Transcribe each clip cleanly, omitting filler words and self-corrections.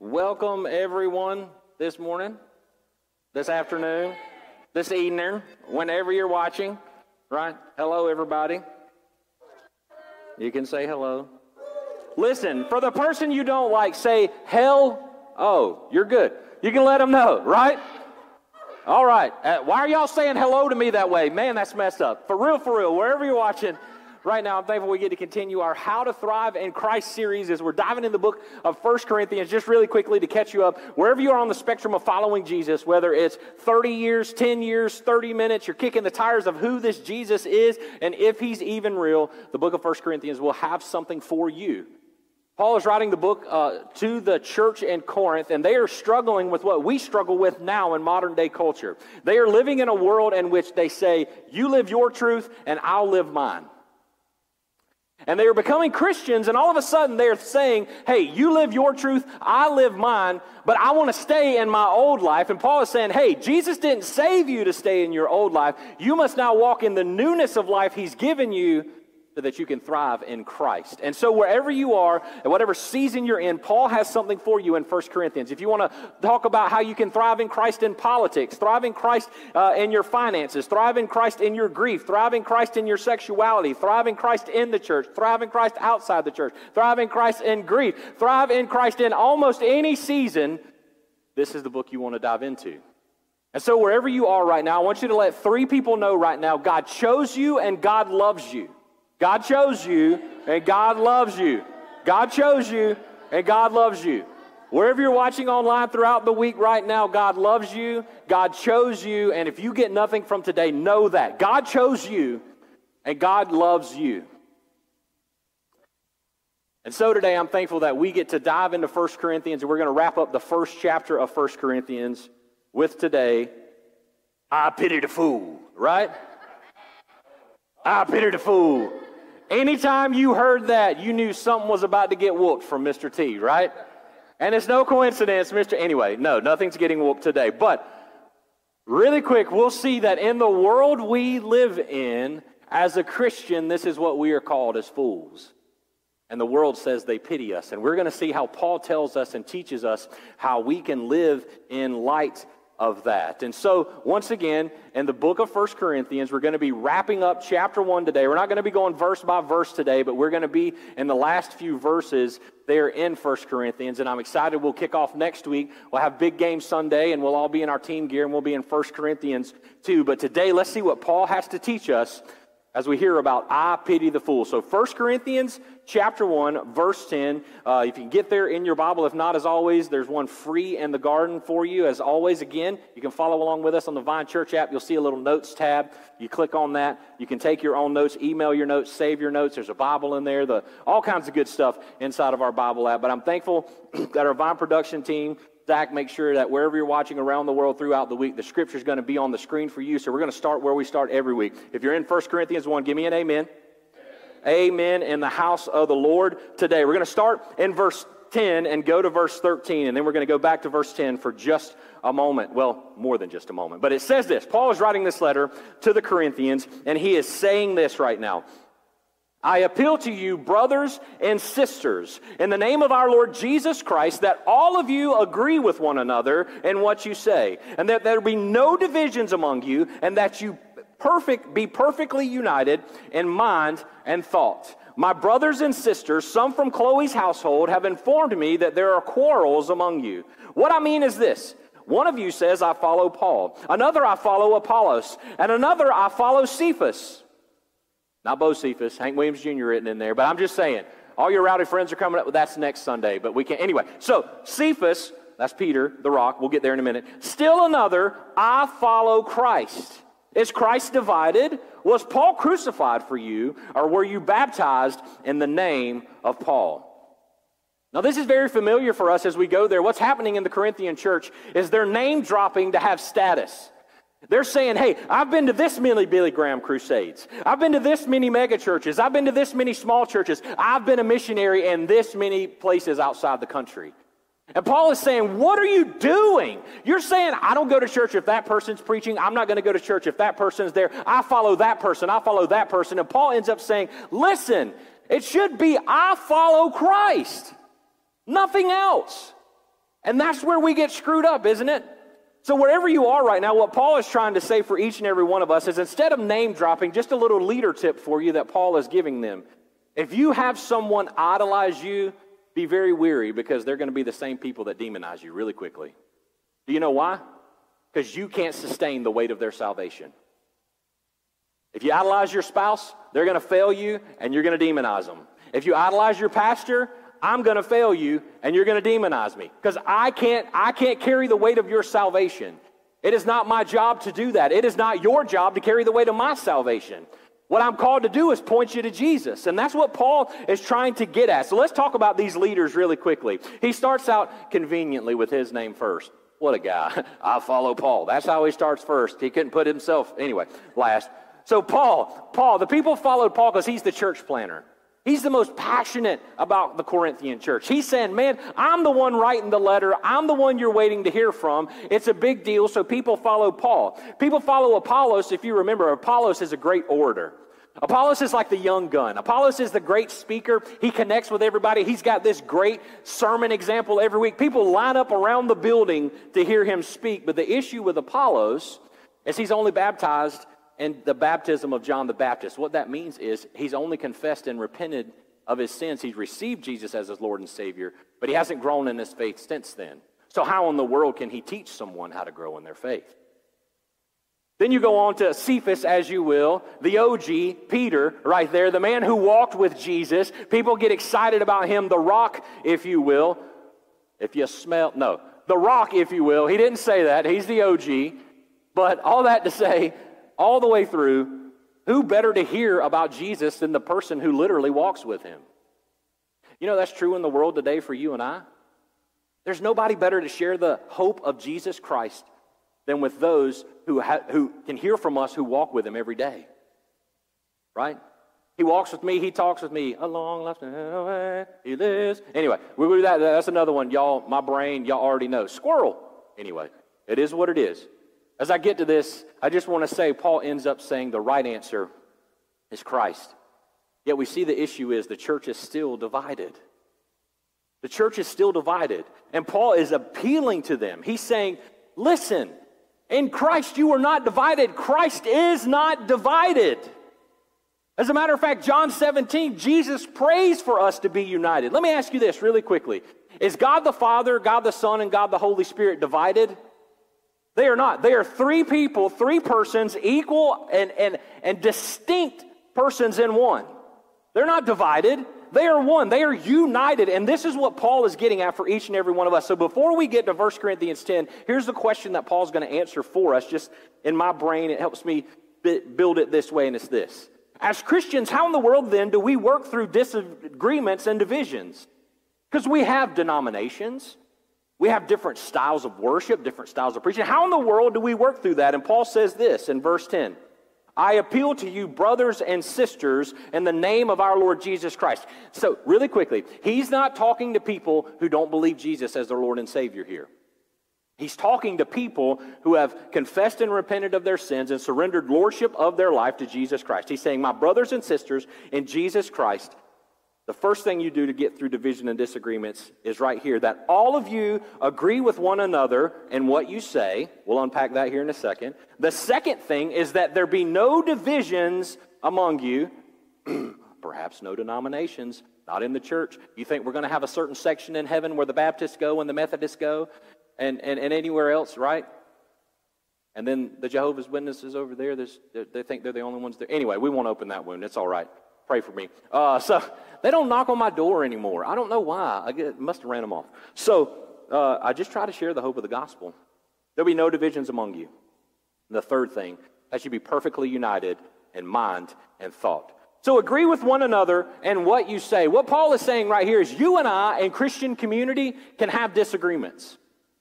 Welcome everyone this morning, this afternoon, this evening, whenever you're watching, right? Hello everybody. You can say hello. Listen, for the person you don't like, say hell. Oh, you're good. You can let them know, right? All right. Why are y'all saying hello to me that way? Man, that's messed up. For real, wherever you're watching. Right now, I'm thankful we get to continue our How to Thrive in Christ series as we're diving in the book of 1 Corinthians. Just really quickly to catch you up, wherever you are on the spectrum of following Jesus, whether it's 30 years, 10 years, 30 minutes, you're kicking the tires of who this Jesus is and if he's even real, the book of 1 Corinthians will have something for you. Paul is writing the book to the church in Corinth, and they are struggling with what we struggle with now in modern day culture. They are living in a world in which they say, you live your truth and I'll live mine. And they are becoming Christians, and all of a sudden they're saying, hey, you live your truth, I live mine, but I want to stay in my old life. And Paul is saying, hey, Jesus didn't save you to stay in your old life. You must now walk in the newness of life he's given you so that you can thrive in Christ. And so wherever you are, and whatever season you're in, Paul has something for you in 1 Corinthians. If you want to talk about how you can thrive in Christ in politics, thrive in Christ in your finances, thrive in Christ in your grief, thrive in Christ in your sexuality, thrive in Christ in the church, thrive in Christ outside the church, thrive in Christ in grief, thrive in Christ in almost any season, this is the book you want to dive into. And so wherever you are right now, I want you to let 3 people know right now, God chose you and God loves you. God chose you, and God loves you. God chose you, and God loves you. Wherever you're watching online throughout the week right now, God loves you, God chose you, and if you get nothing from today, know that. God chose you, and God loves you. And so today, I'm thankful that we get to dive into 1 Corinthians, and we're going to wrap up the first chapter of 1 Corinthians with today, I pity the fool, right? I pity the fool. Anytime you heard that, you knew something was about to get whooped from Mr. T, right? And it's no coincidence, Anyway, no, nothing's getting whooped today. But really quick, we'll see that in the world we live in, as a Christian, this is what we are called as fools. And the world says they pity us. And we're going to see how Paul tells us and teaches us how we can live in light of that. And so, once again, in the book of 1 Corinthians, we're going to be wrapping up chapter 1 today. We're not going to be going verse by verse today, but we're going to be in the last few verses there in 1 Corinthians, and I'm excited. We'll kick off next week. We'll have Big Game Sunday, and we'll all be in our team gear, and we'll be in 1 Corinthians too. But today, let's see what Paul has to teach us as we hear about I pity the fool. So 1 Corinthians chapter 1, verse 10. If you can get there in your Bible. If not, as always, there's one free in the garden for you. As always, again, you can follow along with us on the Vine Church app. You'll see a little notes tab. You click on that. You can take your own notes, email your notes, save your notes. There's a Bible in there, all kinds of good stuff inside of our Bible app. But I'm thankful that our Vine production team, Zach, make sure that wherever you're watching around the world throughout the week, the scripture is going to be on the screen for you. So we're going to start where we start every week. If you're in 1 Corinthians 1, give me an amen. Amen in the house of the Lord today. We're going to start in verse 10 and go to verse 13, and then we're going to go back to verse 10 for just a moment. Well, more than just a moment. But it says this. Paul is writing this letter to the Corinthians, and he is saying this right now. I appeal to you, brothers and sisters, in the name of our Lord Jesus Christ, that all of you agree with one another in what you say, and that there be no divisions among you, and that you be perfectly united in mind and thought. My brothers and sisters, some from Chloe's household, have informed me that there are quarrels among you. What I mean is this. One of you says, I follow Paul. Another, I follow Apollos. And another, I follow Cephas. Not Bo Cephas, Hank Williams Jr. written in there, but I'm just saying, all your rowdy friends are coming up, that's next Sunday, but we can't. Anyway, so Cephas, that's Peter, the rock, we'll get there in a minute. Still another, I follow Christ. Is Christ divided? Was Paul crucified for you, or were you baptized in the name of Paul? Now this is very familiar for us as we go there. What's happening in the Corinthian church is they're name dropping to have status. They're saying, hey, I've been to this many Billy Graham crusades. I've been to this many mega churches. I've been to this many small churches. I've been a missionary in this many places outside the country. And Paul is saying, what are you doing? You're saying, I don't go to church if that person's preaching. I'm not going to go to church if that person's there. I follow that person. I follow that person. And Paul ends up saying, listen, it should be I follow Christ. Nothing else. And that's where we get screwed up, isn't it? So wherever you are right now, what Paul is trying to say for each and every one of us is, instead of name dropping, just a little leader tip for you that Paul is giving them. If you have someone idolize you, be very weary, because they're going to be the same people that demonize you really quickly. Do you know why? Because you can't sustain the weight of their salvation. If you idolize your spouse, they're going to fail you and you're going to demonize them. If you idolize your pastor, I'm going to fail you and you're going to demonize me, because I can't carry the weight of your salvation. It is not my job to do that. It is not your job to carry the weight of my salvation. What I'm called to do is point you to Jesus, and that's what Paul is trying to get at. So let's talk about these leaders really quickly. He starts out conveniently with his name first. What a guy. I follow Paul. That's how he starts first. He couldn't put himself, anyway, last. So Paul, the people followed Paul because he's the church planner. He's the most passionate about the Corinthian church. He's saying, man, I'm the one writing the letter. I'm the one you're waiting to hear from. It's a big deal, so people follow Paul. People follow Apollos. If you remember, Apollos is a great orator. Apollos is like the young gun. Apollos is the great speaker. He connects with everybody. He's got this great sermon example every week. People line up around the building to hear him speak. But the issue with Apollos is he's only baptized in the baptism of John the Baptist. What that means is he's only confessed and repented of his sins. He's received Jesus as his Lord and Savior, but he hasn't grown in his faith since then. So how in the world can he teach someone how to grow in their faith? Then you go on to Cephas, as you will, the OG, Peter, right there, the man who walked with Jesus. People get excited about him, the rock, if you will. The rock, if you will. He didn't say that. He's the OG. But all that to say, all the way through, who better to hear about Jesus than the person who literally walks with him? You know, that's true in the world today for you and I. There's nobody better to share the hope of Jesus Christ than with those who can hear from us, who walk with him every day. Right? He walks with me, he talks with me. A long left way he lives. Anyway, we do that. That's another one. Y'all, my brain, y'all already know. Squirrel. Anyway, it is what it is. As I get to this, I just want to say Paul ends up saying the right answer is Christ. Yet we see the issue is the church is still divided. The church is still divided. And Paul is appealing to them. He's saying, listen, in Christ you are not divided. Christ is not divided. As a matter of fact, John 17, Jesus prays for us to be united. Let me ask you this really quickly. Is God the Father, God the Son, and God the Holy Spirit divided? They are not. They are three people, three persons, equal and distinct persons in one. They're not divided. They are one. They are united. And this is what Paul is getting at for each and every one of us. So before we get to 1 Corinthians 10, here's the question that Paul's going to answer for us. Just in my brain, it helps me build it this way, and it's this. As Christians, how in the world then do we work through disagreements and divisions? Because we have denominations. We have different styles of worship, different styles of preaching. How in the world do we work through that? And Paul says this in verse 10. I appeal to you, brothers and sisters, in the name of our Lord Jesus Christ. So, really quickly, he's not talking to people who don't believe Jesus as their Lord and Savior here. He's talking to people who have confessed and repented of their sins and surrendered lordship of their life to Jesus Christ. He's saying, my brothers and sisters in Jesus Christ, the first thing you do to get through division and disagreements is right here, that all of you agree with one another in what you say. We'll unpack that here in a second. The second thing is that there be no divisions among you, perhaps no denominations, not in the church. You think we're going to have a certain section in heaven where the Baptists go and the Methodists go and anywhere else, right? And then the Jehovah's Witnesses over there, they think they're the only ones there. Anyway, we won't open that wound. It's all right. Pray for me. So they don't knock on my door anymore. I don't know why. I must have ran them off. So I just try to share the hope of the gospel. There'll be no divisions among you. And the third thing, that you be perfectly united in mind and thought. So agree with one another in what you say. What Paul is saying right here is you and I in Christian community can have disagreements.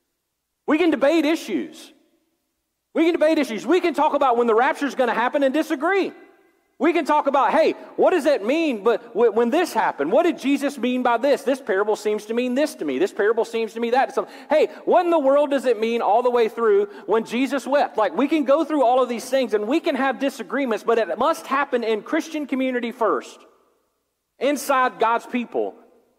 We can debate issues. We can talk about when the rapture is going to happen and disagree. We can talk about, hey, what does that mean? But when this happened, what did Jesus mean by this? This parable seems to mean this to me. This parable seems to me that. So, hey, what in the world does it mean all the way through when Jesus wept? Like, we can go through all of these things and we can have disagreements, but it must happen in Christian community first, inside God's people.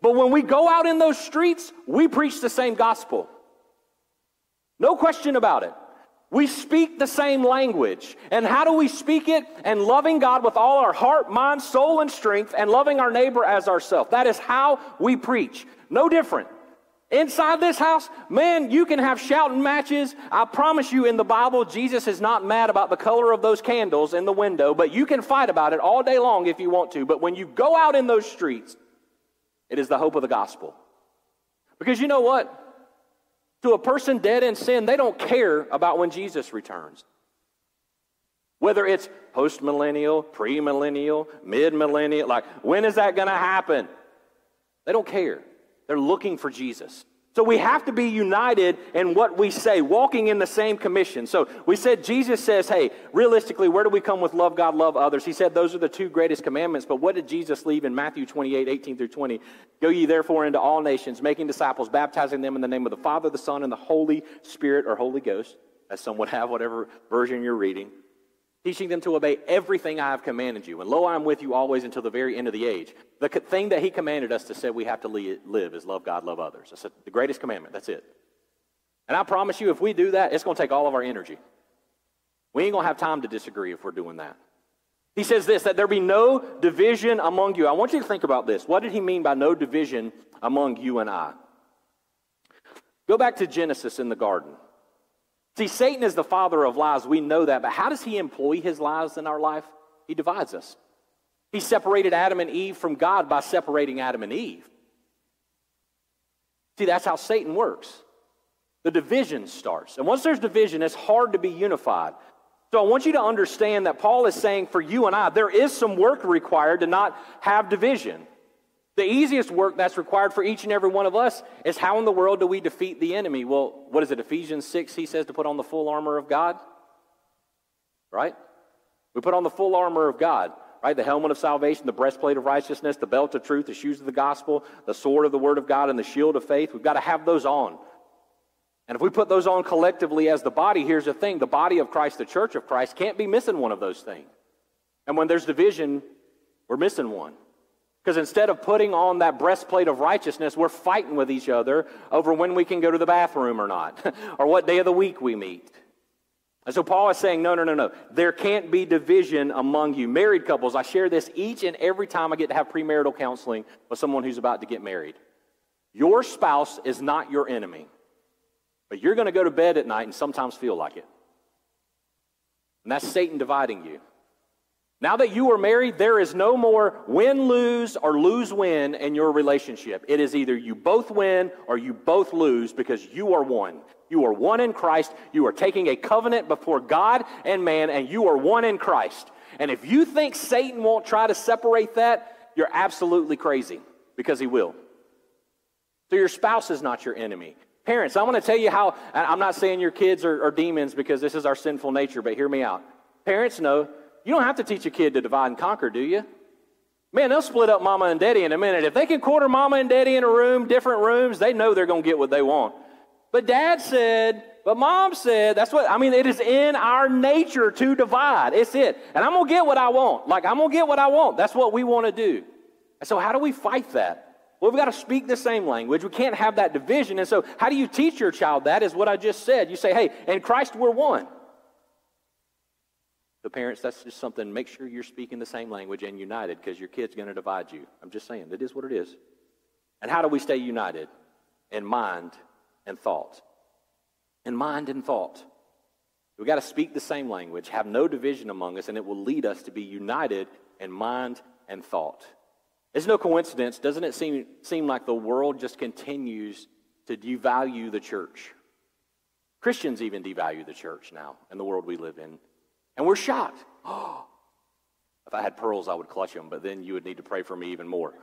But when we go out in those streets, we preach the same gospel. No question about it. We speak the same language. And how do we speak it? And loving God with all our heart, mind, soul, and strength, and loving our neighbor as ourselves. That is how we preach. No different. Inside this house, man, you can have shouting matches. I promise you, in the Bible, Jesus is not mad about the color of those candles in the window, but you can fight about it all day long if you want to. But when you go out in those streets, it is the hope of the gospel. Because you know what? To a person dead in sin, they don't care about when Jesus returns. Whether it's post-millennial, pre-millennial, mid-millennial, like when is that going to happen? They don't care. They're looking for Jesus. So we have to be united in what we say, walking in the same commission. So we said Jesus says, hey, realistically, where do we come with love God, love others? He said those are the two greatest commandments. But what did Jesus leave in Matthew 28, 18 through 20? Go ye therefore into all nations, making disciples, baptizing them in the name of the Father, the Son, and the Holy Spirit, or Holy Ghost, as some would have, whatever version you're reading. Teaching them to obey everything I have commanded you. And lo, I am with you always until the very end of the age. The thing that he commanded us to say we have to live is love God, love others. That's the greatest commandment. That's it. And I promise you, if we do that, it's going to take all of our energy. We ain't going to have time to disagree if we're doing that. He says this, that there be no division among you. I want you to think about this. What did he mean by no division among you and I? Go back to Genesis in the garden. See, Satan is the father of lies. We know that. But how does he employ his lies in our life? He divides us. He separated Adam and Eve from God by separating Adam and Eve. See, that's how Satan works. The division starts. And once there's division, it's hard to be unified. So I want you to understand that Paul is saying for you and I, there is some work required to not have division. The easiest work that's required for each and every one of us is how in the world do we defeat the enemy? Well, what is it, Ephesians 6, he says to put on the full armor of God? Right? We put on the full armor of God, right? The helmet of salvation, the breastplate of righteousness, the belt of truth, the shoes of the gospel, the sword of the word of God, and the shield of faith. We've got to have those on. And if we put those on collectively as the body, here's the thing. The body of Christ, the church of Christ, can't be missing one of those things. And when there's division, we're missing one. Because instead of putting on that breastplate of righteousness, we're fighting with each other over when we can go to the bathroom or not, or what day of the week we meet. And so Paul is saying, no. There can't be division among you. Married couples, I share this each and every time I get to have premarital counseling with someone who's about to get married. Your spouse is not your enemy, but you're going to go to bed at night and sometimes feel like it. And that's Satan dividing you. Now that you are married, there is no more win-lose or lose-win in your relationship. It is either you both win or you both lose because you are one. You are one in Christ. You are taking a covenant before God and man, and you are one in Christ. And if you think Satan won't try to separate that, you're absolutely crazy because he will. So your spouse is not your enemy. Parents, I want to tell you how, I'm not saying your kids are demons because this is our sinful nature, but hear me out. Parents know, you don't have to teach a kid to divide and conquer, do you? Man, they'll split up mama and daddy in a minute. If they can quarter mama and daddy in a room, different rooms, they know they're going to get what they want. But dad said, but mom said, it is in our nature to divide. It's it. And I'm going to get what I want. I'm going to get what I want. That's what we want to do. And so how do we fight that? Well, we've got to speak the same language. We can't have that division. And so how do you teach your child that is what I just said. You say, hey, in Christ we're one. So parents, that's just something, make sure you're speaking the same language and united because your kid's going to divide you. I'm just saying, it is what it is. And how do we stay united? In mind and thought. In mind and thought. We've got to speak the same language, have no division among us, and it will lead us to be united in mind and thought. It's no coincidence, doesn't it seem like the world just continues to devalue the church? Christians even devalue the church now in the world we live in. And we're shocked. Oh, if I had pearls, I would clutch them, but then you would need to pray for me even more.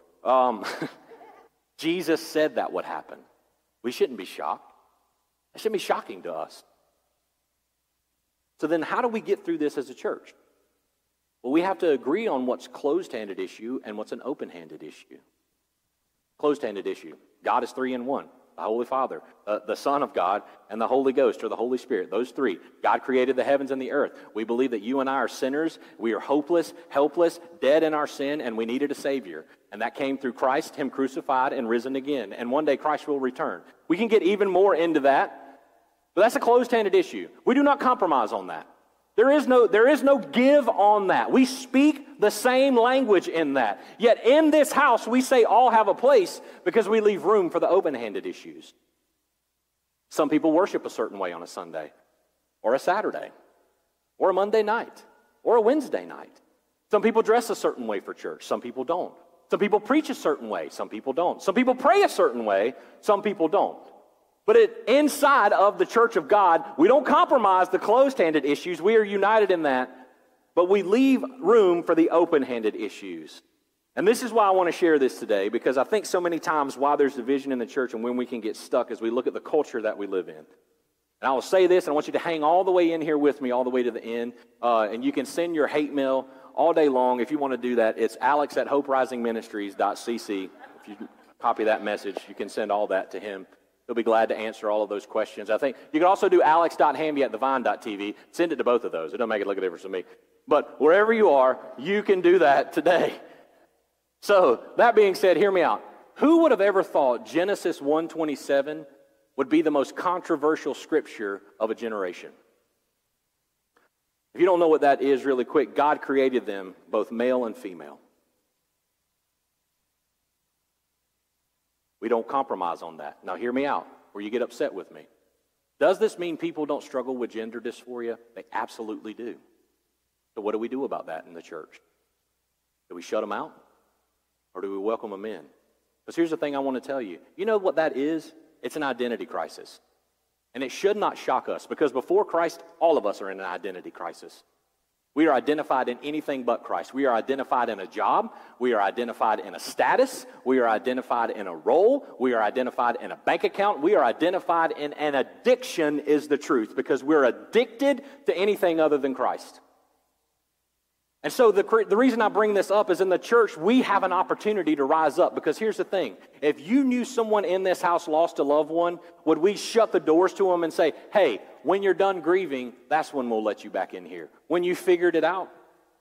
Jesus said that would happen. We shouldn't be shocked. It shouldn't be shocking to us. So then how do we get through this as a church? Well, we have to agree on what's closed-handed issue and what's an open-handed issue. Closed-handed issue. God is 3 in 1. the Holy Father, the Son of God, and the Holy Ghost, or the Holy Spirit. Those three. God created the heavens and the earth. We believe that you and I are sinners. We are hopeless, helpless, dead in our sin, and we needed a Savior. And that came through Christ, Him crucified and risen again. And one day Christ will return. We can get even more into that, but that's a closed-handed issue. We do not compromise on that. There is no give on that. We speak the same language in that. Yet in this house, we say all have a place because we leave room for the open-handed issues. Some people worship a certain way on a Sunday, or a Saturday, or a Monday night, or a Wednesday night. Some people dress a certain way for church. Some people don't. Some people preach a certain way. Some people don't. Some people pray a certain way. Some people don't. But inside of the church of God, we don't compromise the closed-handed issues. We are united in that. But we leave room for the open-handed issues. And this is why I want to share this today, because I think so many times why there's division in the church and when we can get stuck as we look at the culture that we live in. And I will say this, and I want you to hang all the way in here with me, all the way to the end. And you can send your hate mail all day long if you want to do that. It's alex@hoperisingministries.cc. If you copy that message, you can send all that to him. He'll be glad to answer all of those questions. I think you can also do alex.hamby@thevine.tv. Send it to both of those. It doesn't make a look of difference to me. But wherever you are, you can do that today. So, that being said, hear me out. Who would have ever thought Genesis 1:27 would be the most controversial scripture of a generation? If you don't know what that is really quick, God created them both male and female. We don't compromise on that. Now hear me out, or you get upset with me. Does this mean people don't struggle with gender dysphoria? They absolutely do. So what do we do about that in the church? Do we shut them out? Or do we welcome them in? Because here's the thing I want to tell you. You know what that is? It's an identity crisis. And it should not shock us, because before Christ, all of us are in an identity crisis. We are identified in anything but Christ. We are identified in a job. We are identified in a status. We are identified in a role. We are identified in a bank account. We are identified in an addiction, is the truth, because we're addicted to anything other than Christ. And so the reason I bring this up is in the church, we have an opportunity to rise up, because here's the thing. If you knew someone in this house lost a loved one, would we shut the doors to them and say, hey, when you're done grieving, that's when we'll let you back in here, when you figured it out?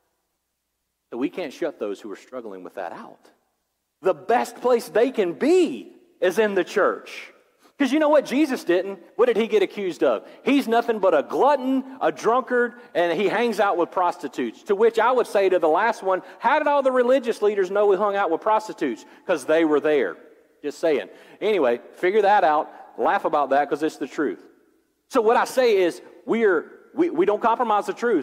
So we can't shut those who are struggling with that out. The best place they can be is in the church. Because you know what? Jesus didn't. What did he get accused of? He's nothing but a glutton, a drunkard, and he hangs out with prostitutes. To which I would say to the last one, how did all the religious leaders know we hung out with prostitutes? Because they were there. Just saying. Anyway, figure that out. Laugh about that, because it's the truth. So what I say is, we don't compromise the truth.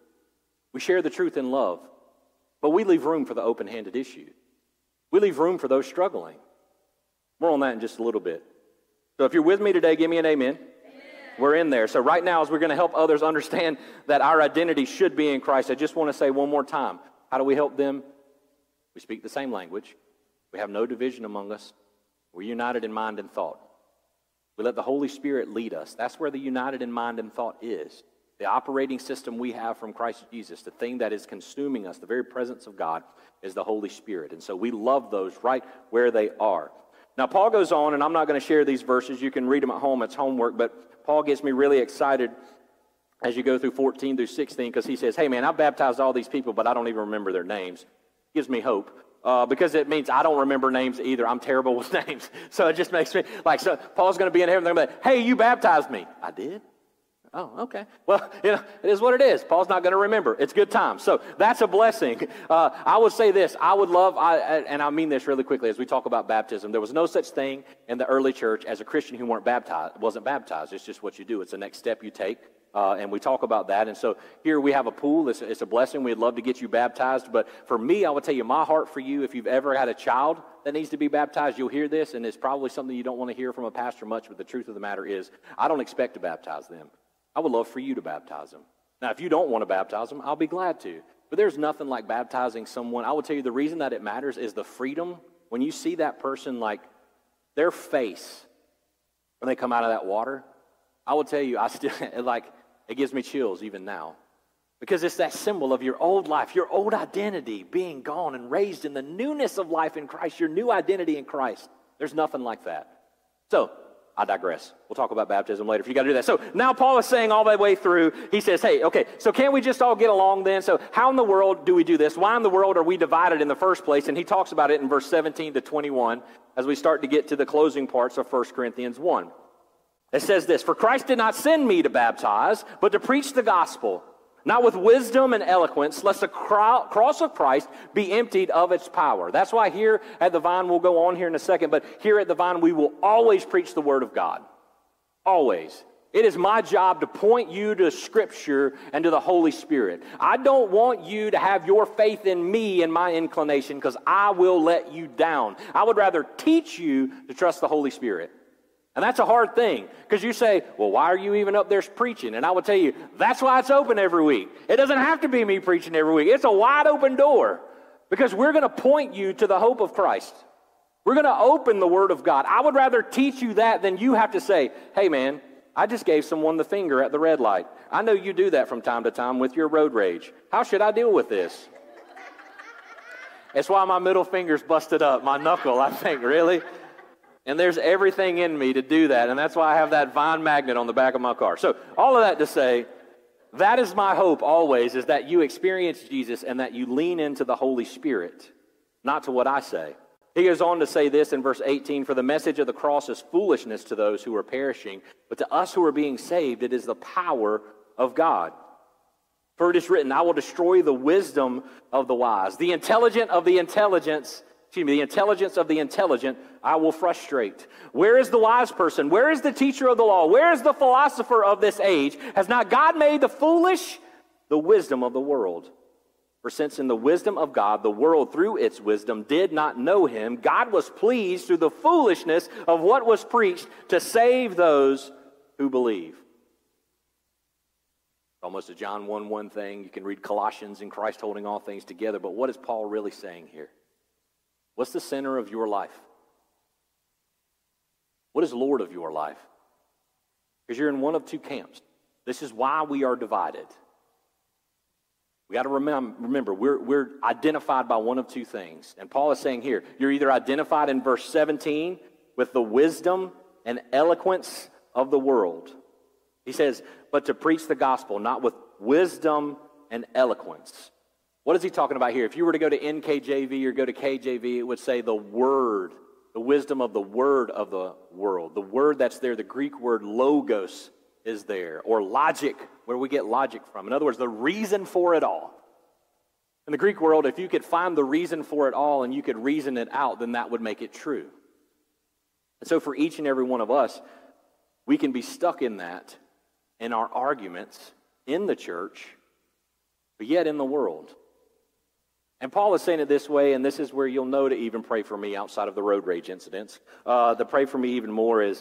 We share the truth in love. But we leave room for the open-handed issue. We leave room for those struggling. More on that in just a little bit. So if you're with me today, give me an amen. Amen. We're in there. So right now, as we're going to help others understand that our identity should be in Christ, I just want to say one more time, how do we help them? We speak the same language. We have no division among us. We're united in mind and thought. We let the Holy Spirit lead us. That's where the united in mind and thought is. The operating system we have from Christ Jesus, the thing that is consuming us, the very presence of God, is the Holy Spirit. And so we love those right where they are. Now, Paul goes on, and I'm not going to share these verses. You can read them at home. It's homework. But Paul gets me really excited as you go through 14 through 16, because he says, hey, man, I've baptized all these people, but I don't even remember their names. Gives me hope, because it means I don't remember names either. I'm terrible with names. So it just makes me, so Paul's going to be in heaven. They're going to be like, hey, you baptized me. I did? Oh, okay. Well, it is what it is. Paul's not going to remember. It's good time. So that's a blessing. I would say this. I would love, and I mean this really quickly as we talk about baptism. There was no such thing in the early church as a Christian who wasn't baptized. It's just what you do. It's the next step you take. And we talk about that. And so here we have a pool. It's a blessing. We'd love to get you baptized. But for me, I would tell you, my heart for you, if you've ever had a child that needs to be baptized, you'll hear this. And it's probably something you don't want to hear from a pastor much. But the truth of the matter is, I don't expect to baptize them. I would love for you to baptize them. Now, if you don't want to baptize them, I'll be glad to. But there's nothing like baptizing someone. I will tell you the reason that it matters is the freedom. When you see that person, their face, when they come out of that water, I will tell you, it gives me chills even now. Because it's that symbol of your old life, your old identity being gone and raised in the newness of life in Christ, your new identity in Christ. There's nothing like that. So, I digress. We'll talk about baptism later if you got to do that. So now Paul is saying all the way through, he says, hey, okay, so can't we just all get along then? So how in the world do we do this? Why in the world are we divided in the first place? And he talks about it in verse 17 to 21 as we start to get to the closing parts of 1 Corinthians 1. It says this, for Christ did not send me to baptize, but to preach the gospel, not with wisdom and eloquence, lest the cross of Christ be emptied of its power. That's why here at the Vine, we'll go on here in a second, but here at the Vine, we will always preach the Word of God. Always. It is my job to point you to Scripture and to the Holy Spirit. I don't want you to have your faith in me and my inclination, because I will let you down. I would rather teach you to trust the Holy Spirit. And that's a hard thing, because you say, well, why are you even up there preaching? And I will tell you, that's why it's open every week. It doesn't have to be me preaching every week. It's a wide open door, because we're going to point you to the hope of Christ. We're going to open the Word of God. I would rather teach you that than you have to say, hey, man, I just gave someone the finger at the red light. I know you do that from time to time with your road rage. How should I deal with this? That's why my middle finger's busted up, my knuckle, I think, really. And there's everything in me to do that, and that's why I have that Vine magnet on the back of my car. So all of that to say, that is my hope always, is that you experience Jesus and that you lean into the Holy Spirit, not to what I say. He goes on to say this in verse 18, for the message of the cross is foolishness to those who are perishing, but to us who are being saved, it is the power of God. For it is written, I will destroy the wisdom of the wise, the intelligence of the intelligence of the intelligent I will frustrate. Where is the wise person? Where is the teacher of the law? Where is the philosopher of this age? Has not God made the foolish the wisdom of the world? For since in the wisdom of God, the world through its wisdom did not know him, God was pleased through the foolishness of what was preached to save those who believe. Almost a John 1:1 thing. You can read Colossians and Christ holding all things together, but what is Paul really saying here? What's the center of your life? What is Lord of your life? Because you're in one of two camps. This is why we are divided. We got to remember, we're identified by one of two things. And Paul is saying here, you're either identified in verse 17 with the wisdom and eloquence of the world. He says, but to preach the gospel, not with wisdom and eloquence. What is he talking about here? If you were to go to NKJV or go to KJV, it would say the word, the wisdom of the word of the world. The word that's there, the Greek word logos is there, or logic, where we get logic from. In other words, the reason for it all. In the Greek world, if you could find the reason for it all and you could reason it out, then that would make it true. And so for each and every one of us, we can be stuck in that in our arguments in the church, but yet in the world. And Paul is saying it this way, and this is where you'll know to even pray for me outside of the road rage incidents. The pray for me even more is,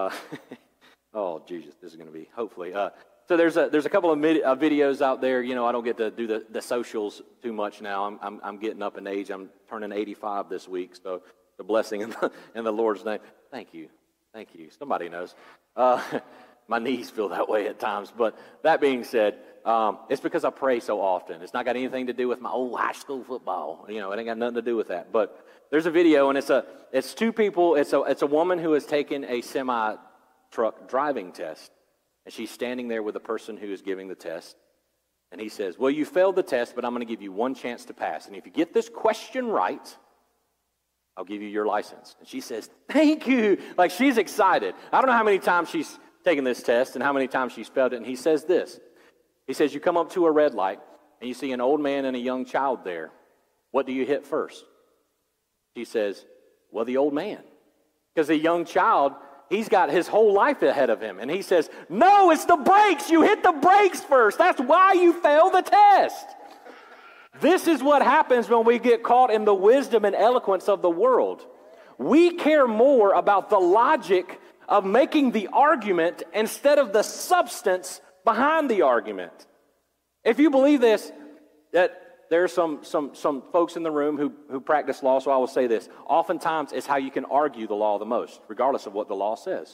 oh, Jesus, this is going to be, hopefully. So there's a couple of videos out there. You know, I don't get to do the socials too much now. I'm getting up in age. I'm turning 85 this week, so the blessing in the Lord's name. Thank you. Somebody knows. My knees feel that way at times. But that being said, it's because I pray so often. It's not got anything to do with my old high school football. You know, it ain't got nothing to do with that. But there's a video, and it's two people. It's a woman who has taken a semi-truck driving test, and she's standing there with the person who is giving the test. And he says, well, you failed the test, but I'm going to give you one chance to pass. And if you get this question right, I'll give you your license. And she says, thank you. Like, she's excited. I don't know how many times she's taken this test and how many times she's failed it. And he says this. He says, you come up to a red light and you see an old man and a young child there. What do you hit first? She says, well, the old man. Because the young child, he's got his whole life ahead of him. And he says, no, it's the brakes. You hit the brakes first. That's why you failed the test. This is what happens when we get caught in the wisdom and eloquence of the world. We care more about the logic of making the argument instead of the substance behind the argument. If you believe this, that there are some folks in the room who practice law, so I will say this. Oftentimes, it's how you can argue the law the most, regardless of what the law says.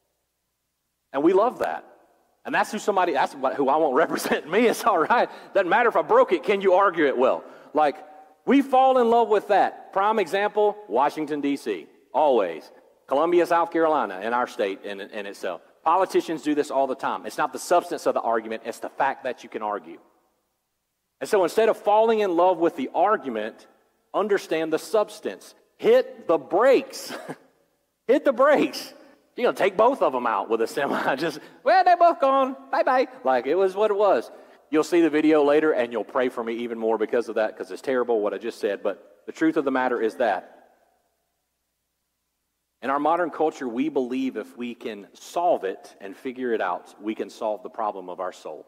And we love that. And that's who I want represent me. It's all right. Doesn't matter if I broke it. Can you argue it well? Like, we fall in love with that. Prime example, Washington, D.C. Always. Columbia, South Carolina, in our state in itself. Politicians do this all the time. It's not the substance of the argument, it's the fact that you can argue. And so instead of falling in love with the argument, understand the substance. Hit the brakes. Hit the brakes. You're going to take both of them out with a semi. Just, well, they're both gone. Bye-bye. Like, it was what it was. You'll see the video later, and you'll pray for me even more because of that, because it's terrible what I just said. But the truth of the matter is that in our modern culture, we believe if we can solve it and figure it out, we can solve the problem of our soul.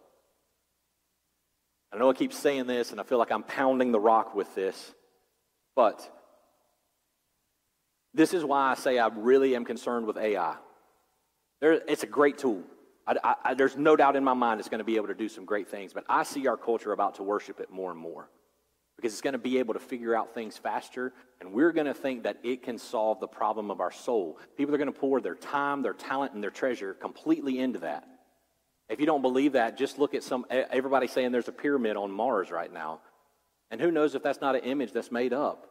I know I keep saying this, and I feel like I'm pounding the rock with this, but this is why I say I really am concerned with AI. It's a great tool. There's no doubt in my mind it's going to be able to do some great things, but I see our culture about to worship it more and more because it's going to be able to figure out things faster, and we're going to think that it can solve the problem of our soul. People are going to pour their time, their talent, and their treasure completely into that. If you don't believe that, just look at everybody saying there's a pyramid on Mars right now, and who knows if that's not an image that's made up.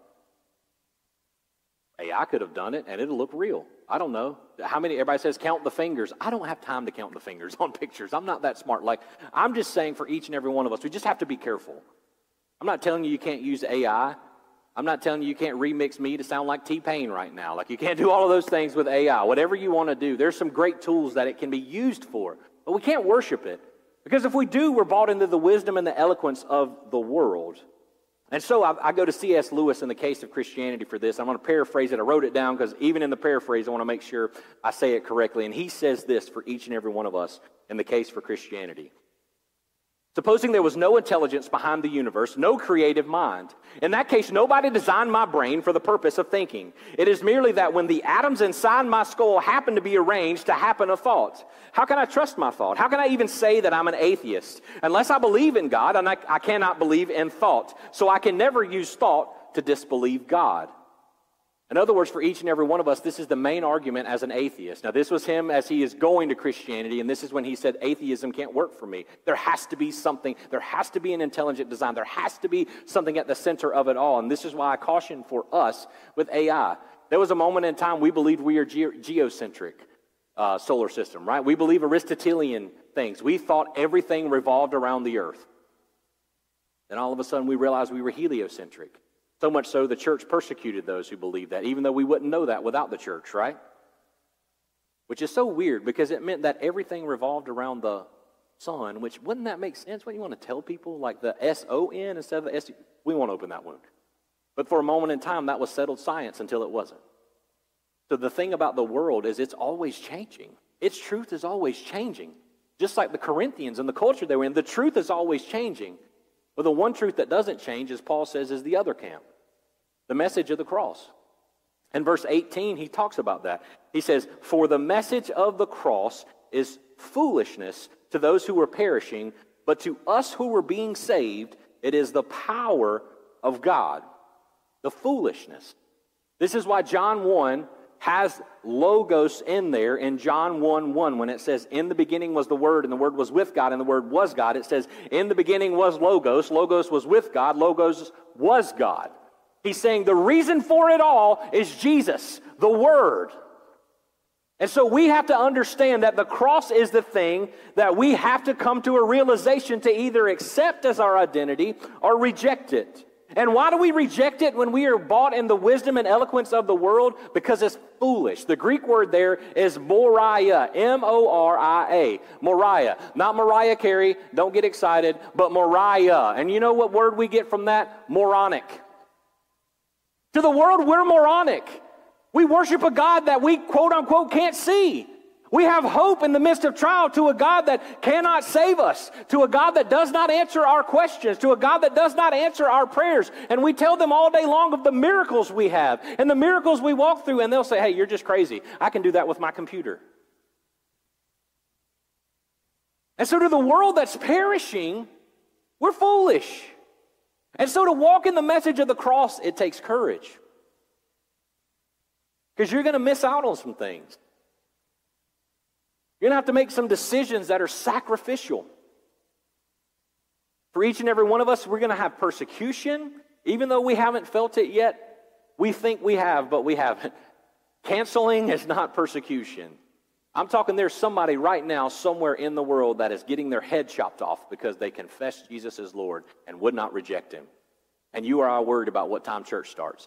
AI could have done it, and it'll look real. I don't know. Everybody says count the fingers. I don't have time to count the fingers on pictures. I'm not that smart. I'm just saying for each and every one of us, we just have to be careful. I'm not telling you can't use AI. I'm not telling you can't remix me to sound like T-Pain right now. You can't do all of those things with AI. Whatever you want to do, there's some great tools that it can be used for, but we can't worship it. Because if we do, we're bought into the wisdom and the eloquence of the world. And so I go to C.S. Lewis in the case of Christianity for this. I'm going to paraphrase it. I wrote it down because even in the paraphrase, I want to make sure I say it correctly. And he says this for each and every one of us in the case for Christianity. Supposing there was no intelligence behind the universe, no creative mind. In that case, nobody designed my brain for the purpose of thinking. It is merely that when the atoms inside my skull happen to be arranged to happen a thought. How can I trust my thought? How can I even say that I'm an atheist? Unless I believe in God, and I cannot believe in thought. So I can never use thought to disbelieve God. In other words, for each and every one of us, this is the main argument as an atheist. Now, this was him as he is going to Christianity, and this is when he said, atheism can't work for me. There has to be something. There has to be an intelligent design. There has to be something at the center of it all, and this is why I caution for us with AI. There was a moment in time we believed we are geocentric solar system, right? We believe Aristotelian things. We thought everything revolved around the earth. Then all of a sudden we realized we were heliocentric. So much so the church persecuted those who believed that, even though we wouldn't know that without the church, right? Which is so weird because it meant that everything revolved around the sun, which wouldn't that make sense? What you want to tell people? Like the S-O-N instead of the S-U? We won't open that wound. But for a moment in time, that was settled science until it wasn't. So the thing about the world is it's always changing. Its truth is always changing. Just like the Corinthians and the culture they were in, the truth is always changing. But the one truth that doesn't change, as Paul says, is the other camp. The message of the cross. In verse 18, he talks about that. He says, for the message of the cross is foolishness to those who are perishing, but to us who are being saved, it is the power of God. The foolishness. This is why John 1 has logos in there in John 1:1 when it says, in the beginning was the Word, and the Word was with God, and the Word was God. It says, in the beginning was Logos. Logos was with God. Logos was God. He's saying the reason for it all is Jesus, the Word. And so we have to understand that the cross is the thing that we have to come to a realization to either accept as our identity or reject it. And why do we reject it when we are bought in the wisdom and eloquence of the world? Because it's foolish. The Greek word there is Moriah, M-O-R-I-A, Moriah. Not Mariah Carey, don't get excited, but Moriah. And you know what word we get from that? Moronic. To the world, we're moronic. We worship a God that we, quote unquote, can't see. We have hope in the midst of trial to a God that cannot save us, to a God that does not answer our questions, to a God that does not answer our prayers. And we tell them all day long of the miracles we have and the miracles we walk through, and they'll say, hey, you're just crazy. I can do that with my computer. And so to the world that's perishing, we're foolish. And so to walk in the message of the cross, it takes courage. Because you're going to miss out on some things. You're going to have to make some decisions that are sacrificial. For each and every one of us, we're going to have persecution. Even though we haven't felt it yet, we think we have, but we haven't. Canceling is not persecution. I'm talking there's somebody right now somewhere in the world that is getting their head chopped off because they confess Jesus as Lord and would not reject him. And you are worried about what time church starts.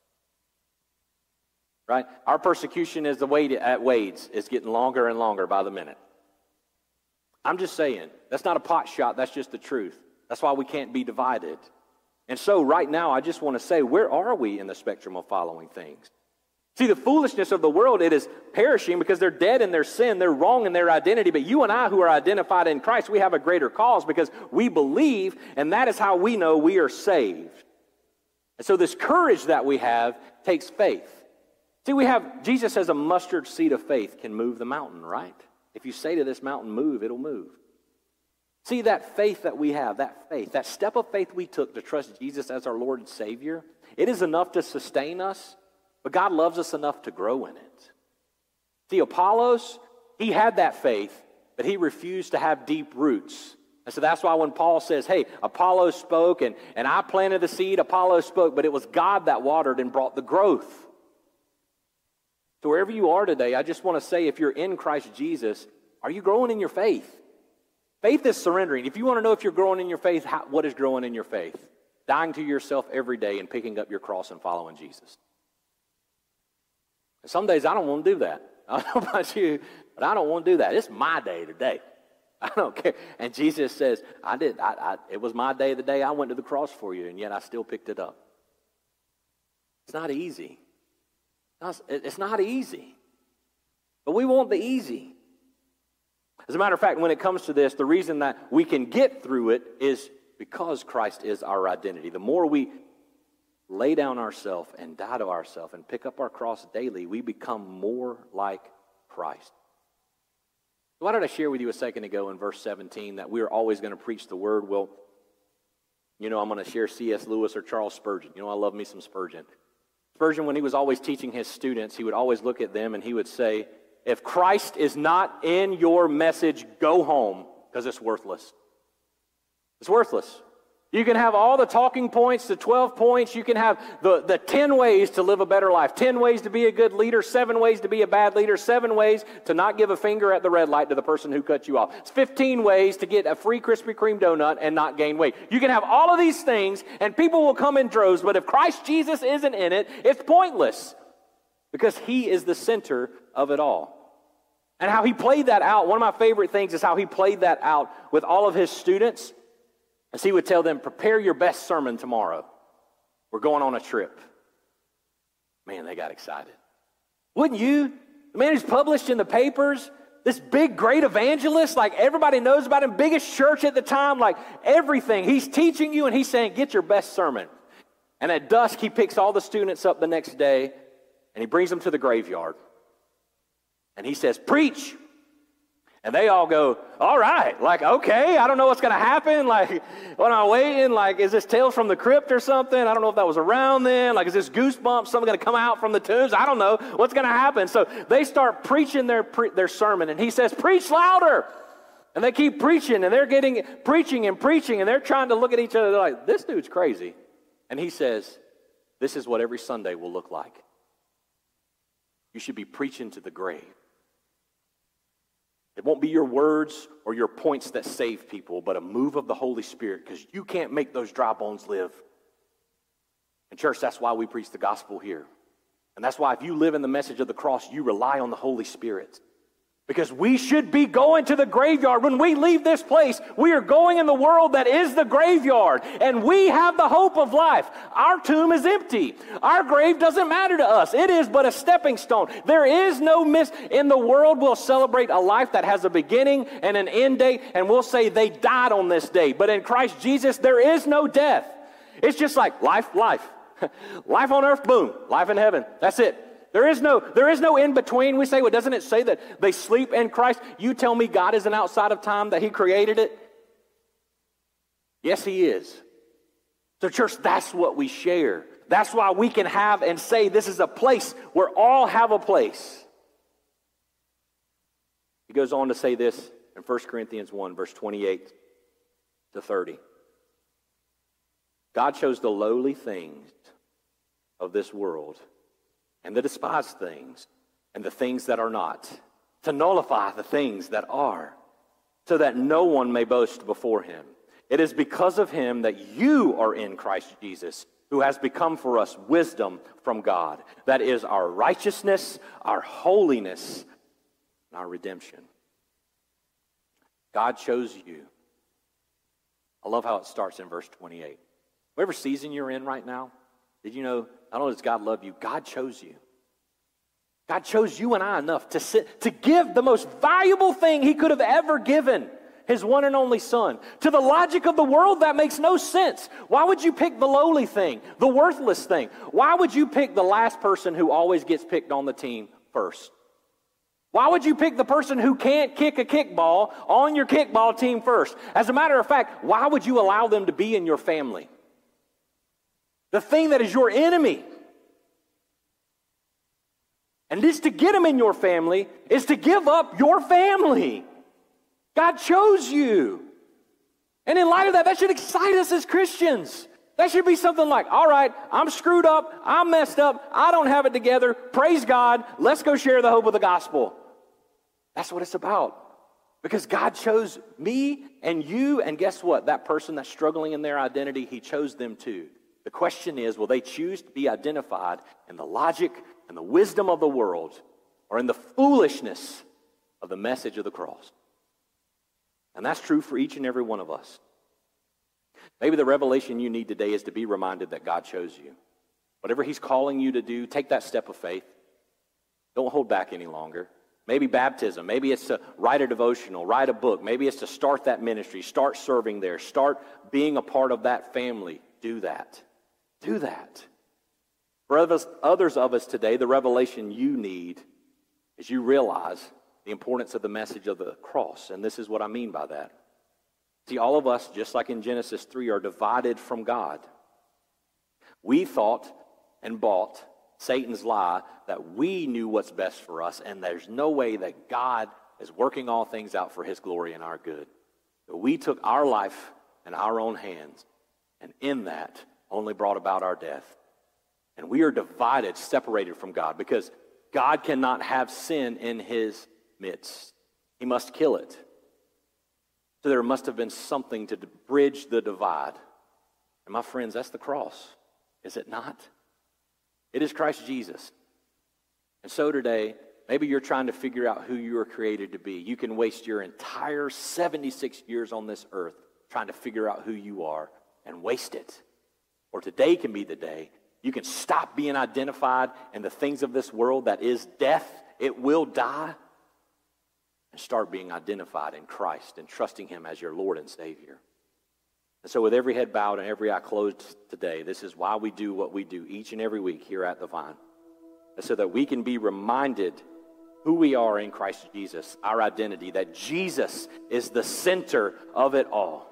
Right? Our persecution is the wait at Wade's is getting longer and longer by the minute. I'm just saying, that's not a pot shot, that's just the truth. That's why we can't be divided. And so right now, I just want to say, where are we in the spectrum of following things? See, the foolishness of the world, it is perishing because they're dead in their sin, they're wrong in their identity. But you and I who are identified in Christ, we have a greater cause because we believe, and that is how we know we are saved. And so this courage that we have takes faith. See, Jesus says a mustard seed of faith can move the mountain, right? If you say to this mountain, move, it'll move. See, that faith that we have, that step of faith we took to trust Jesus as our Lord and Savior, it is enough to sustain us, but God loves us enough to grow in it. See, Apollos, he had that faith, but he refused to have deep roots. And so that's why when Paul says, hey, Apollos spoke and I planted the seed, Apollos spoke, but it was God that watered and brought the growth. So wherever you are today, I just want to say, if you're in Christ Jesus, are you growing in your faith? Faith is surrendering. If you want to know if you're growing in your faith, what is growing in your faith? Dying to yourself every day and picking up your cross and following Jesus. And some days I don't want to do that. I don't know about you, but I don't want to do that. It's my day today. I don't care. And Jesus says, it was my day the day I went to the cross for you, and yet I still picked it up. It's not easy. It's not easy. But we want the easy. As a matter of fact, when it comes to this, the reason that we can get through it is because Christ is our identity. The more we lay down ourselves and die to ourselves and pick up our cross daily, we become more like Christ. Why did I share with you a second ago in verse 17 that we are always going to preach the word? Well, I'm going to share C.S. Lewis or Charles Spurgeon. I love me some Spurgeon. Spurgeon, when he was always teaching his students, he would always look at them and he would say, if Christ is not in your message, go home, because it's worthless. It's worthless. You can have all the talking points, the 12 points. You can have the 10 ways to live a better life, 10 ways to be a good leader, 7 ways to be a bad leader, 7 ways to not give a finger at the red light to the person who cut you off. It's 15 ways to get a free Krispy Kreme donut and not gain weight. You can have all of these things, and people will come in droves, but if Christ Jesus isn't in it, it's pointless because he is the center of it all. And how he played that out, one of my favorite things is how he played that out with all of his students. As he would tell them, prepare your best sermon tomorrow. We're going on a trip. Man, they got excited. Wouldn't you? The man who's published in the papers, this big, great evangelist, like everybody knows about him, biggest church at the time, like everything. He's teaching you and he's saying, get your best sermon. And at dusk, he picks all the students up the next day and he brings them to the graveyard. And he says, preach. And they all go, all right, like, okay, I don't know what's going to happen. Like, when I'm waiting, like, is this Tales from the Crypt or something? I don't know if that was around then. Like, is this Goosebumps, something going to come out from the tombs? I don't know what's going to happen. So they start preaching their sermon, and he says, preach louder. And they keep preaching, and they're getting preaching, and they're trying to look at each other. They're like, this dude's crazy. And he says, this is what every Sunday will look like. You should be preaching to the grave. It won't be your words or your points that save people, but a move of the Holy Spirit, because you can't make those dry bones live. And church, that's why we preach the gospel here. And that's why if you live in the message of the cross, you rely on the Holy Spirit. Because we should be going to the graveyard. When we leave this place, we are going in the world that is the graveyard. And we have the hope of life. Our tomb is empty. Our grave doesn't matter to us. It is but a stepping stone. There is no in the world, we'll celebrate a life that has a beginning and an end date, and we'll say they died on this day. But in Christ Jesus, there is no death. It's just like life. Life on earth, boom. Life in heaven. That's it. There is no in between. We say, well, doesn't it say that they sleep in Christ? You tell me God isn't outside of time, that he created it? Yes, he is. So church, that's what we share. That's why we can have and say this is a place where all have a place. He goes on to say this in 1 Corinthians 1, verse 28 to 30. God chose the lowly things of this world and the despised things, and the things that are not, to nullify the things that are, so that no one may boast before him. It is because of him that you are in Christ Jesus, who has become for us wisdom from God. That is our righteousness, our holiness, and our redemption. God chose you. I love how it starts in verse 28. Whatever season you're in right now, did you know, not only does God love you, God chose you. God chose you and I enough to give the most valuable thing he could have ever given, his one and only son. To the logic of the world, that makes no sense. Why would you pick the lowly thing, the worthless thing? Why would you pick the last person who always gets picked on the team first? Why would you pick the person who can't kick a kickball on your kickball team first? As a matter of fact, why would you allow them to be in your family? The thing that is your enemy. And just to get them in your family is to give up your family. God chose you. And in light of that, that should excite us as Christians. That should be something like, all right, I'm screwed up, I'm messed up, I don't have it together, praise God, let's go share the hope of the gospel. That's what it's about. Because God chose me and you, and guess what? That person that's struggling in their identity, he chose them too. The question is, will they choose to be identified in the logic and the wisdom of the world, or in the foolishness of the message of the cross? And that's true for each and every one of us. Maybe the revelation you need today is to be reminded that God chose you. Whatever he's calling you to do, take that step of faith. Don't hold back any longer. Maybe baptism. Maybe it's to write a devotional, write a book. Maybe it's to start that ministry, start serving there, start being a part of that family. Do that. Do that. For others of us today, the revelation you need is you realize the importance of the message of the cross. And this is what I mean by that. See, all of us, just like in Genesis 3, are divided from God. We thought and bought Satan's lie that we knew what's best for us, and there's no way that God is working all things out for his glory and our good. But we took our life in our own hands, and in that only brought about our death. And we are divided, separated from God, because God cannot have sin in his midst. He must kill it. So there must have been something to bridge the divide. And my friends, that's the cross, is it not? It is Christ Jesus. And so today, maybe you're trying to figure out who you were created to be. You can waste your entire 76 years on this earth trying to figure out who you are and waste it. Or today can be the day you can stop being identified in the things of this world that is death. It will die. And start being identified in Christ and trusting him as your Lord and Savior. And so with every head bowed and every eye closed today, this is why we do what we do each and every week here at the Vine. So that we can be reminded who we are in Christ Jesus, our identity, that Jesus is the center of it all.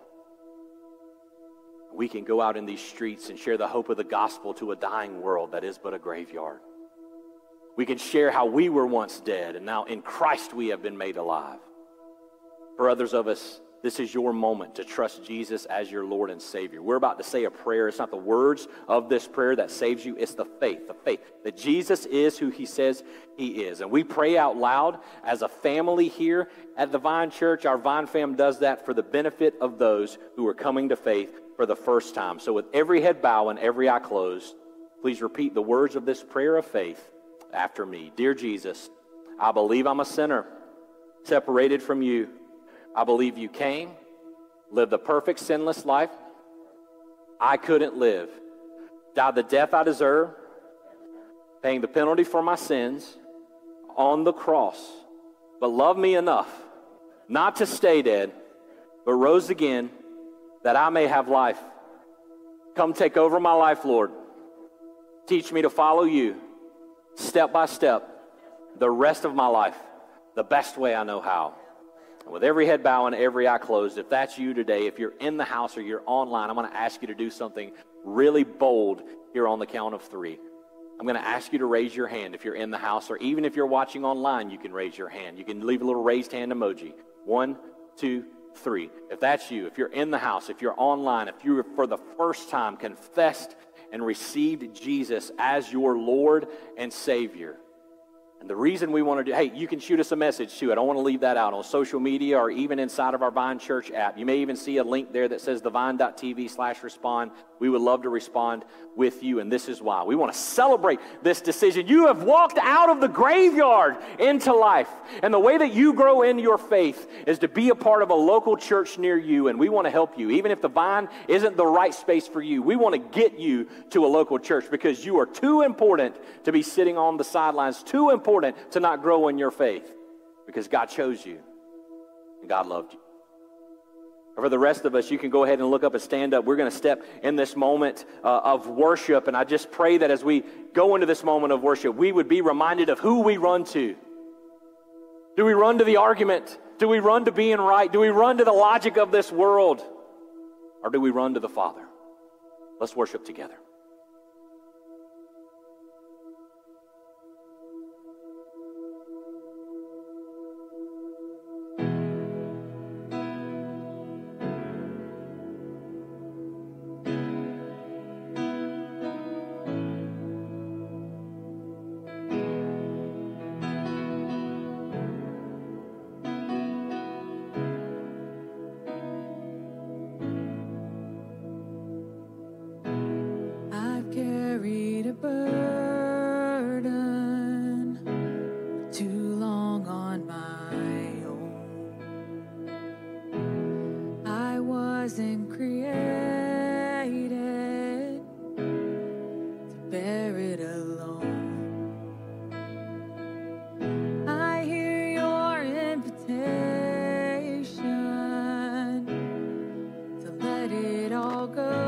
We can go out in these streets and share the hope of the gospel to a dying world that is but a graveyard. We can share how we were once dead, and now in Christ we have been made alive. For others of us, this is your moment to trust Jesus as your Lord and Savior. We're about to say a prayer. It's not the words of this prayer that saves you. It's the faith that Jesus is who he says he is. And we pray out loud as a family here at the Vine Church. Our Vine fam does that for the benefit of those who are coming to faith for the first time. So with every head bowed and every eye closed, please repeat the words of this prayer of faith after me. Dear Jesus, I believe I'm a sinner, separated from you. I believe you came, lived the perfect sinless life I couldn't live, died the death I deserve, paying the penalty for my sins on the cross, but loved me enough not to stay dead, but rose again that I may have life. Come take over my life, Lord. Teach me to follow you step by step the rest of my life, the best way I know how. And with every head bowed and every eye closed, if that's you today, if you're in the house or you're online, I'm going to ask you to do something really bold here on the count of 3. I'm going to ask you to raise your hand if you're in the house, or even if you're watching online, you can raise your hand. You can leave a little raised hand emoji. 1, 2, 3. If that's you, if you're in the house, if you're online, if you for the first time confessed and received Jesus as your Lord and Savior. And the reason we want to do, hey, you can shoot us a message too. I don't want to leave that out on social media or even inside of our Vine Church app. You may even see a link there that says thevine.tv/respond. We would love to respond with you, and this is why. We want to celebrate this decision. You have walked out of the graveyard into life, and the way that you grow in your faith is to be a part of a local church near you, and we want to help you. Even if the Vine isn't the right space for you, we want to get you to a local church because you are too important to be sitting on the sidelines, too important to not grow in your faith because God chose you and God loved you. For the rest of us, you can go ahead and look up and stand up. We're going to step in this moment of worship, and I just pray that as we go into this moment of worship, we would be reminded of who we run to. Do we run to the argument? Do we run to being right? Do we run to the logic of this world? Or do we run to the Father? Let's worship together. Carried a burden for too long on my own. I wasn't created to bear it alone. I hear your invitation to let it all go.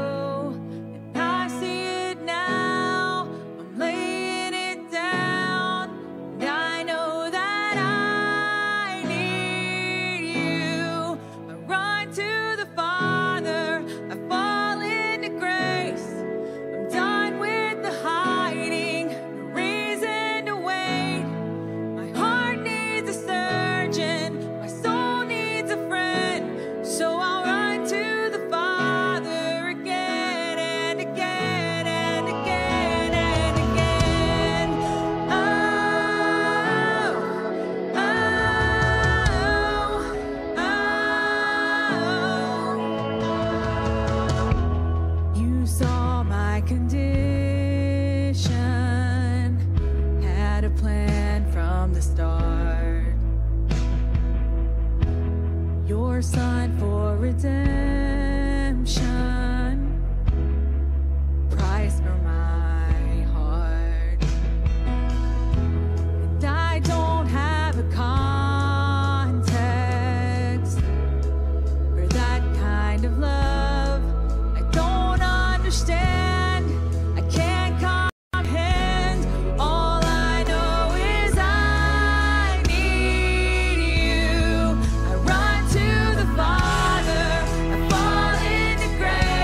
Your sign for redemption, price for my heart. And I don't have a context for that kind of love. I don't understand. I can't comprehend. All I know is I need you. I run to the Father. I fall into grace.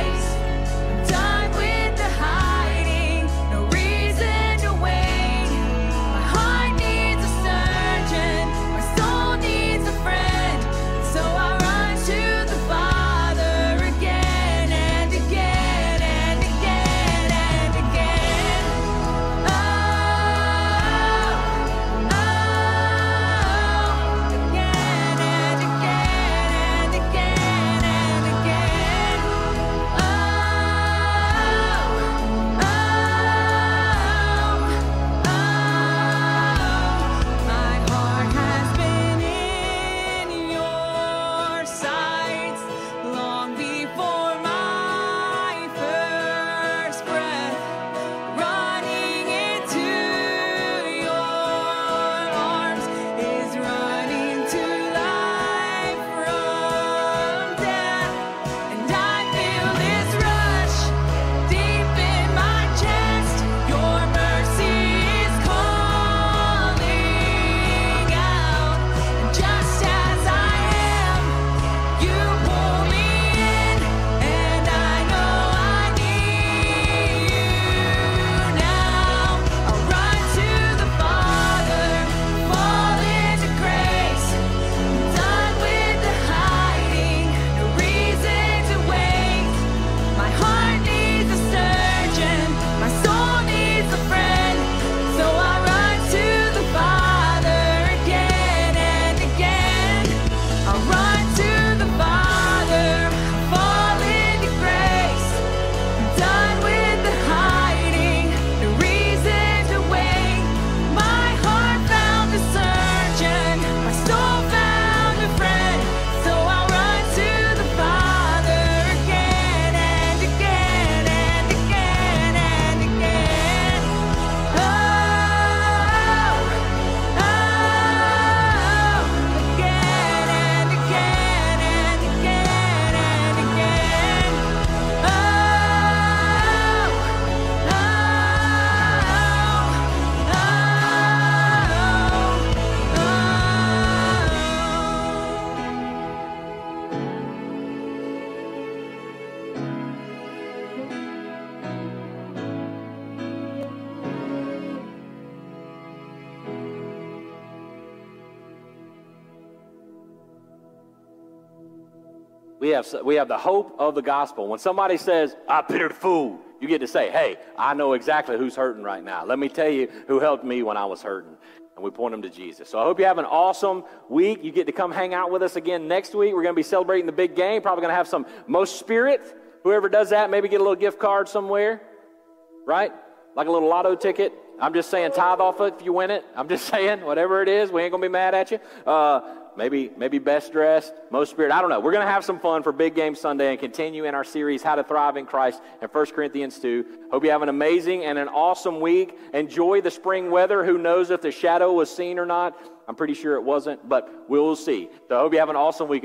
We have the hope of the gospel. When somebody says, I pity the fool, you get to say, hey, I know exactly who's hurting right now. Let me tell you who helped me when I was hurting. And we point them to Jesus. So I hope you have an awesome week. You get to come hang out with us again next week. We're going to be celebrating the big game. Probably going to have some Most Spirit. Whoever does that, maybe get a little gift card somewhere, right? Like a little lotto ticket. I'm just saying tithe off it if you win it. I'm just saying, whatever it is, we ain't going to be mad at you. Maybe best dressed, Most Spirit. I don't know. We're going to have some fun for Big Game Sunday and continue in our series, How to Thrive in Christ, and 1 Corinthians 2. Hope you have an amazing and an awesome week. Enjoy the spring weather. Who knows if the shadow was seen or not? I'm pretty sure it wasn't, but we'll see. So I hope you have an awesome week.